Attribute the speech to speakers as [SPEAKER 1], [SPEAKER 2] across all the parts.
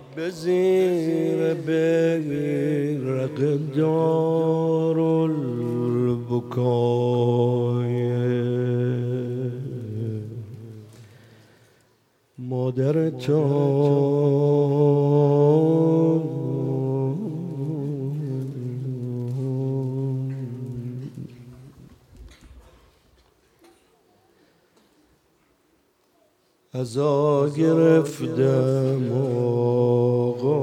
[SPEAKER 1] به زیر بیرق دارالبکای مادرتان عزا گرفتم آقا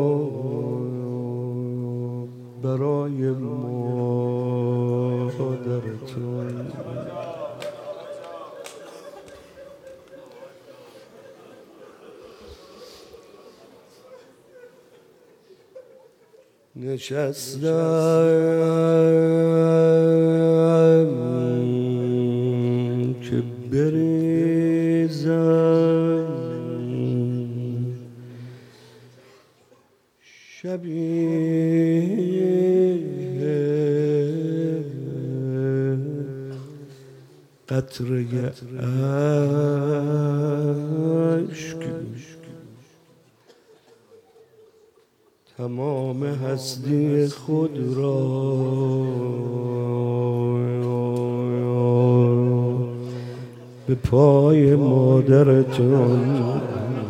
[SPEAKER 1] برای مادرتان. نشستم که بریزم شبیه قطره اشک تمام هستی خود را به پای مادرتان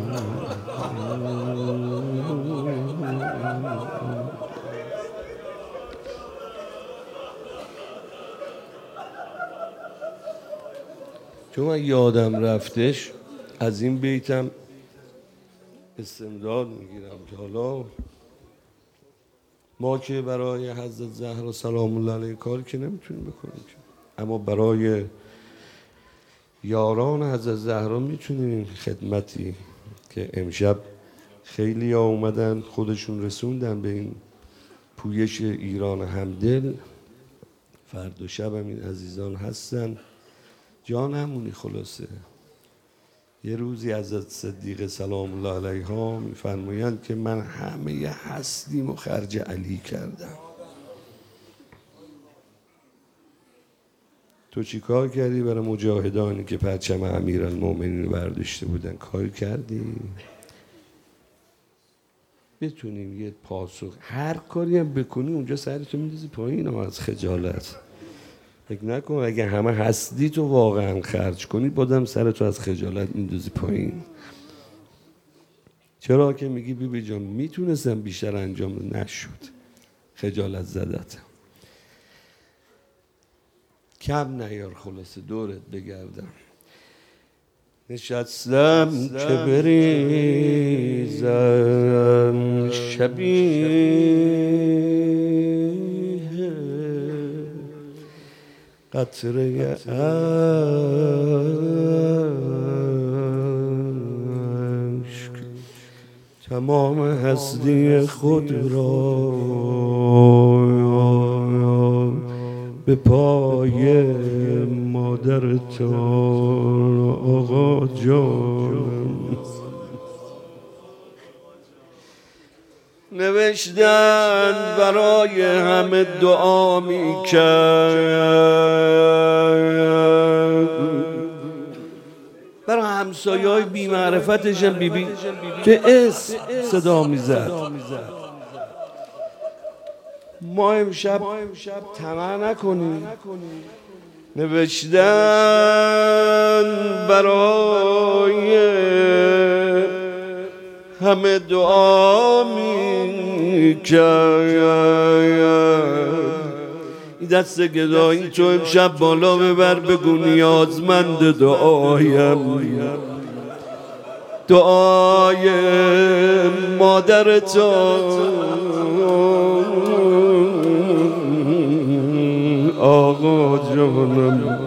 [SPEAKER 1] چون من یادم رفتش از این بیتم استمداد میگیرم که حالا ما که برای حضرت زهرا سلام الله علیها کار که نمیتونیم بکنیم، اما برای یاران حضرت زهرا میتونیم خدمتی که امشب خیلی ها اومدن خودشون رسوندن به این پویش ایران همدل. فردا شب هم این عزیزان هستن، جان همونی. خلاصه یه روزی حضرت صدیقه سلام الله علیها میفرمایند که من همه هستیم و خرج علی کردم. تو چی کار کردی برای مجاهدانی که پرچم امیرالمومنین رو برداشته بودن؟ کار کردی؟ بتونیم یه پاسخ هر کاری هم بکنی اونجا سرتو میندازی پایین از خجالت. فکر نکن اگه همه هستی تو واقعا خرج کنی بازم سرتو از خجالت میندازی پایین. چرا که میگی بیبی جان میتونستم بیشتر انجام نشد، خجالت زدتم. کم نیار. خلاصه دورت بگردم. نشستم که بریزم شبیه قطره اشک تمام هستی خود را به پای مادرتان آقا جان. نوشتن برای همه دعا میکرد، برای همسایه‌های بی معرفتش هم بیبی که اسم صدا میزد. ما امشب طمع نکنیم. نوشتن برای همه دعا میکرد، این دست گدایی تو امشب بالا ببر بگو نیازمند دعایم، دعای مادرتان آقا جانم.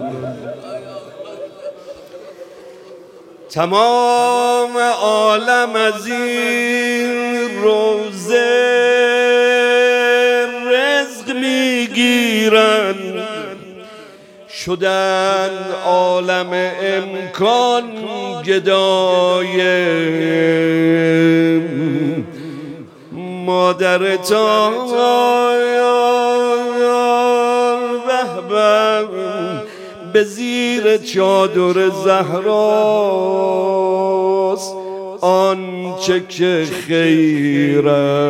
[SPEAKER 1] تمام عالم از این روزه رزق میگیرن، شدن عالم امکان گدای مادرتان. به زیر چادر زهراست آنچه که خیر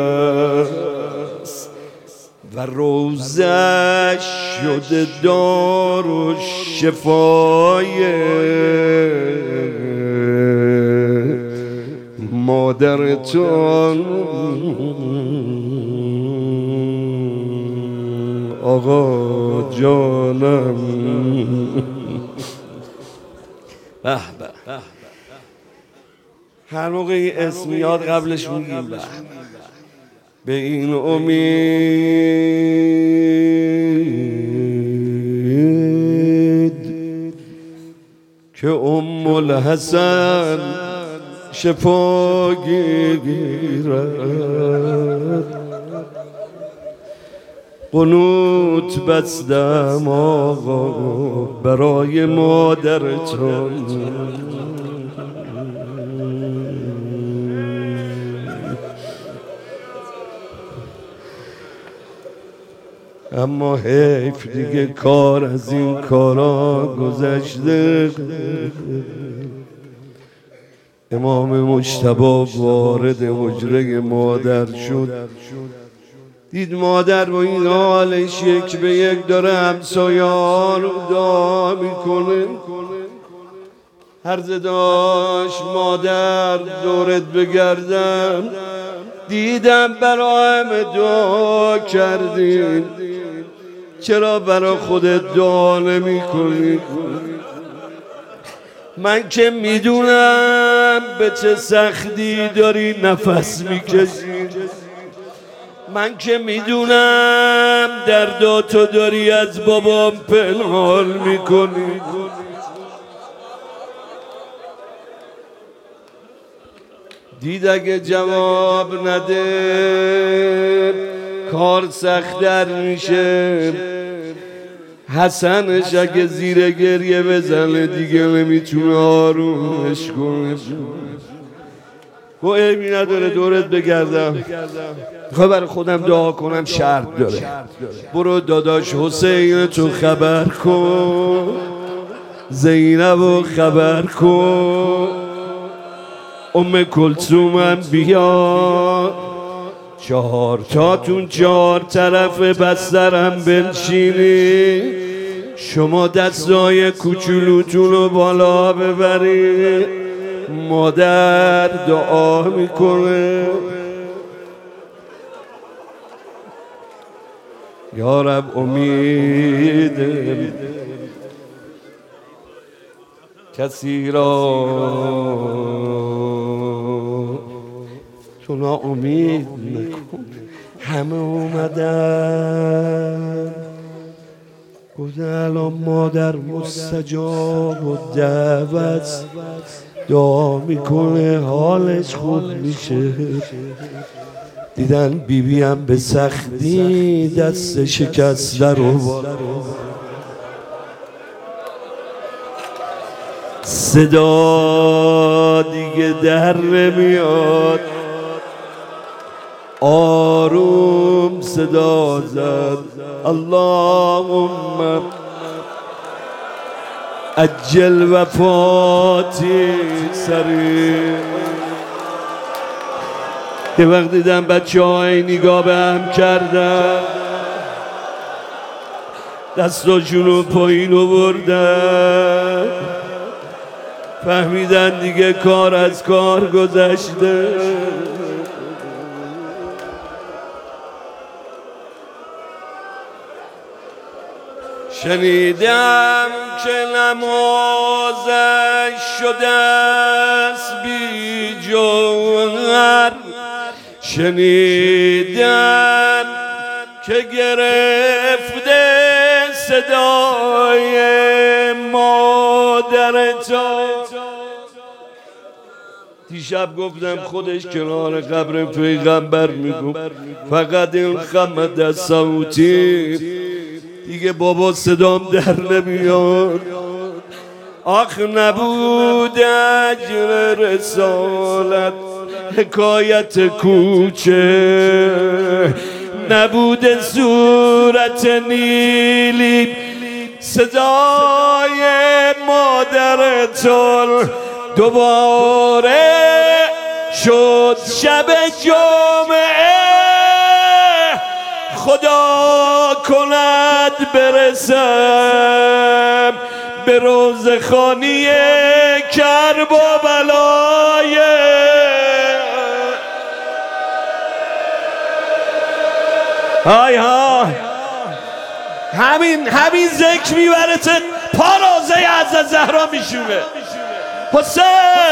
[SPEAKER 1] است و روزش شده دار و شفای مادرتان آقا جانم. به به هر موقع اسم یاد قبلش میگیم به این امید که ام الحسن شفا گیرد قنوت بستم آقا برای مادرتان. اما حیف دیگه کار از این کارا گذشته. امام مجتبی وارد حجره مادر شد، دید مادر با این حالش یک به یک داره همسایه‌ها رو دعا میکنه. هرزه داشت مادر دورت بگردم، دیدم برای همه دعا کردین، چرا برای خودت دعا نمی کنی؟ من که میدونم به چه سختی داری نفس میکشی، من که میدونم درداتو داری از بابام پنهان میکنی. دید اگه جواب نده کار سخت‌تر میشه. حسنش اگه زیر گریه بزنه دیگه نمیتونه آرومش کنه. گو عیبی نداره دورت بگردم، میخوای برای خودم دعا کنم شرط داره. برو داداش حسین تو خبر کن، زینبو خبر کن، ام کلثومم بیا، 4 تاتون 4 طرف بسترم بنشینی، شما دستای کوچولوتون رو بالا ببری. مادر دعا میکنه یا رب امید کسی را تو ناامید نکن. همه اومدن گفتن الان مادر مستجاب و دعوت دعا میکنه حالش خوب میشه. دیدن بیبی هم به سختی دست شکسته رو صدا دیگه در نمیاد، آروم صدا زد اللهم عجل وفاتی سریع. یه وقت دیدم بچه های نگاه به هم کردن، دستاشونو پایین آوردن، فهمیدن دیگه کار از کار گذشته. شنیدم که نمازش شده است بی جوهر، شنیدم که گرفته صدای مادرتان. دیشب گفتم خودش کنار قبر پیغمبر میگفت فقط این خمد از صوتی دیگه بابا صدام در نمیاد. آخ نبود اجر رسالت حکایت کوچه، نبود صورت نیلی صدای مادرتان دوباره شد شب جمعه خدا کند برسم به روزخانی کرب و بلای های ها همین ذکر میبرته پارازه از زهرا میشونه حسین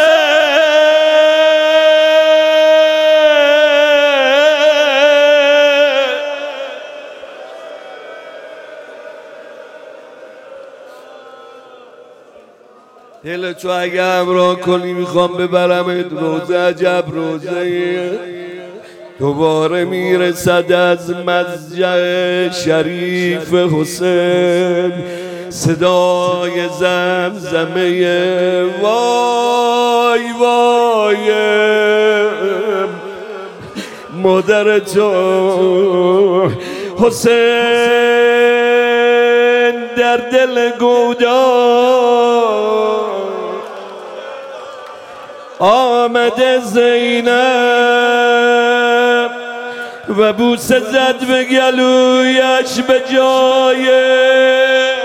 [SPEAKER 1] دل تو اگه همراه کنی میخوام ببرمت روزه عجب روزه دوباره میرسد از مضجع شریف حسین صدای زمزمه وای وای مادر تو حسین در دل گودا آمده زینب و بوسه زد به گلویش به جای